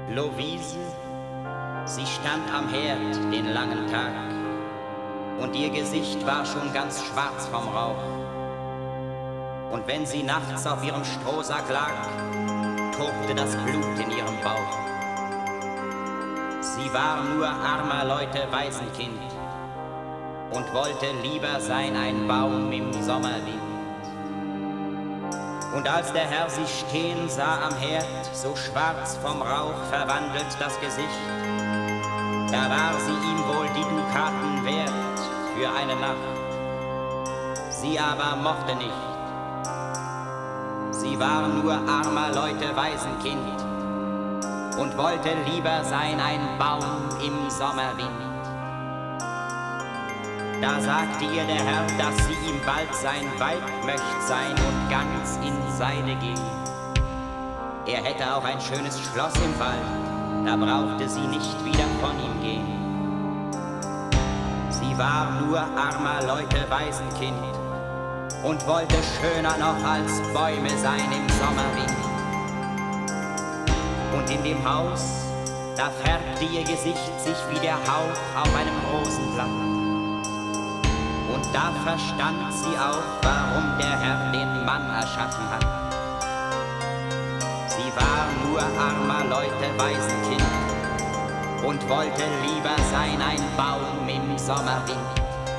Lovise, sie stand am Herd den langen Tag, und ihr Gesicht war schon ganz schwarz vom Rauch. Und wenn sie nachts auf ihrem Strohsack lag, tobte das Blut in ihrem Bauch. Sie war nur armer Leute Waisenkind und wollte lieber sein ein Baum im Sommerwind. Und als der Herr sie stehen sah am Herd, so schwarz vom Rauch verwandelt das Gesicht, da war sie ihm wohl die Dukaten wert für eine Nacht. Sie aber mochte nicht. Sie war nur armer Leute Waisenkind und wollte lieber sein ein Baum im Sommerwind. Da sagte ihr der Herr, dass sie ihm bald sein Weib möcht sein und ganz in Seide ging. Er hätte auch ein schönes Schloss im Wald, da brauchte sie nicht wieder von ihm gehen. Sie war nur armer Leute Waisenkind und wollte schöner noch als Bäume sein im Sommerwind. Und in dem Haus, da färbte ihr Gesicht sich wie der Hauch auf einem Rosenblatt. Und da verstand sie auch, warum der Herr den Mann erschaffen hat. Sie war nur armer Leute Waisenkind und wollte lieber sein ein Baum im Sommerwind.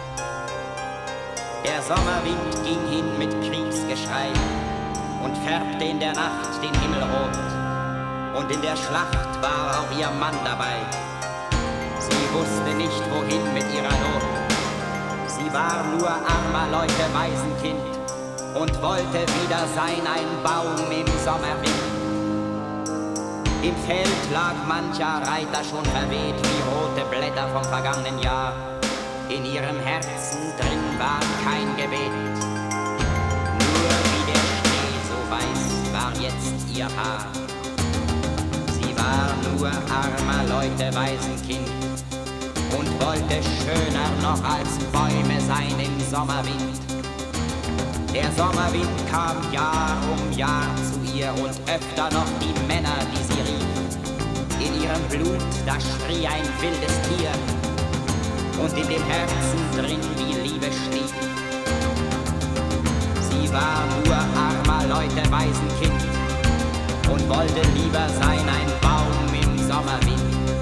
Der Sommerwind ging hin mit Kriegsgeschrei und färbte in der Nacht den Himmel rot. Und in der Schlacht war auch ihr Mann dabei. Sie wusste nicht, wohin mit ihrer Not. Sie war nur armer Leute Waisenkind und wollte wieder sein ein Baum im Sommerwind. Im Feld lag mancher Reiter schon verweht wie rote Blätter vom vergangenen Jahr. In ihrem Herzen drin war kein Gebet. Nur wie der Schnee so weiß war jetzt ihr Haar. Sie war nur armer Leute Waisenkind und wollte schöner noch als Bäume sein im Sommerwind. Der Sommerwind kam Jahr um Jahr zu ihr und öfter noch die Männer, die sie rief. In ihrem Blut, da schrie ein wildes Tier und in dem Herzen drin die Liebe schlief. Sie war nur armer Leute Waisenkind und wollte lieber sein ein Baum im Sommerwind.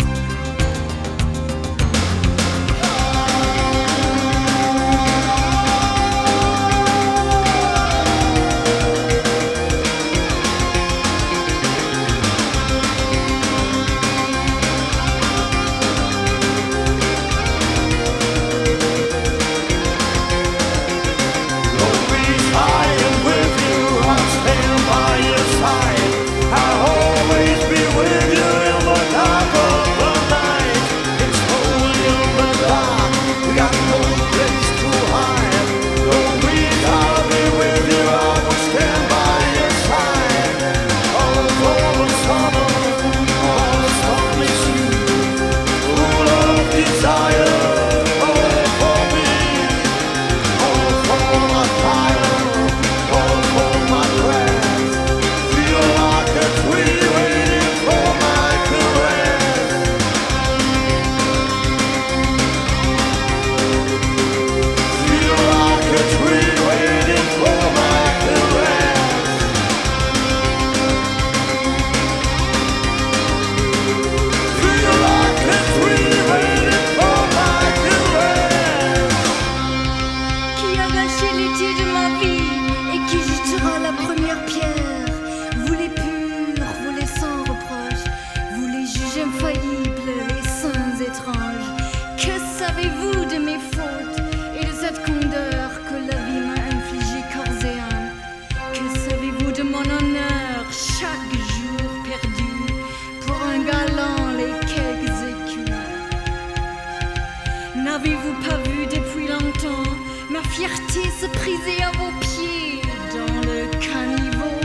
N'avez-vous pas vu depuis longtemps ma fierté se briser à vos pieds dans le caniveau?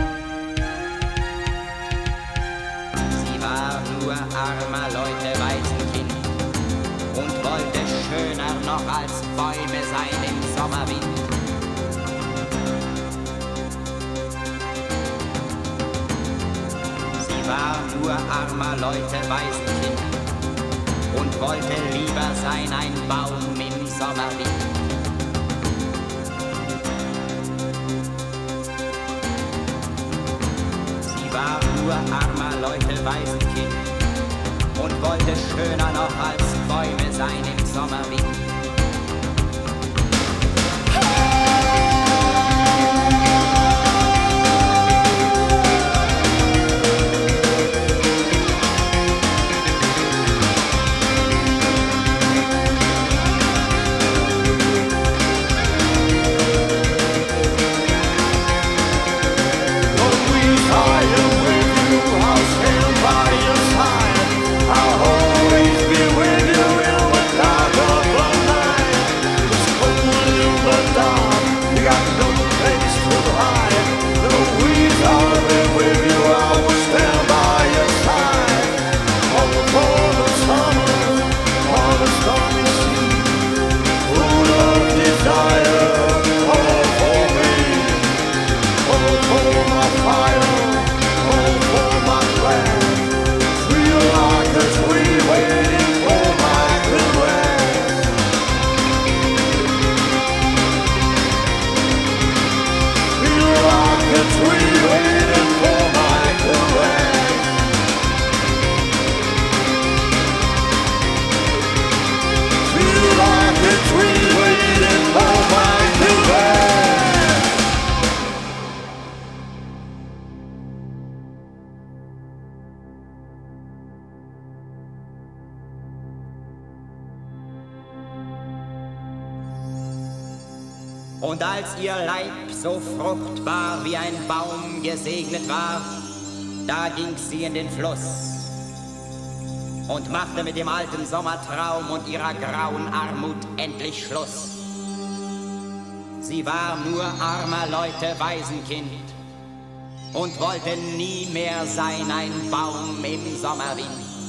Sie war nur armer Leute Waisenkind und wollte schöner noch als Bäume sein im Sommerwind. Sie war nur armer Leute Waisenkind und wollte lieber sein ein Baum im Sommerwind. Sie war nur armer Leute Waisenkind und wollte schöner noch als Bäume sein im Sommerwind. Und als ihr Leib so fruchtbar wie ein Baum gesegnet war, da ging sie in den Fluss und machte mit dem alten Sommertraum und ihrer grauen Armut endlich Schluss. Sie war nur armer Leute Waisenkind und wollte nie mehr sein ein Baum im Sommerwind.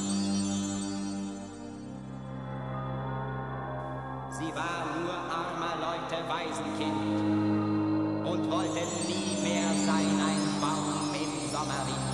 Sie war nur armer Leute Waisenkind und wollte nie mehr sein ein Baum im Sommerwind.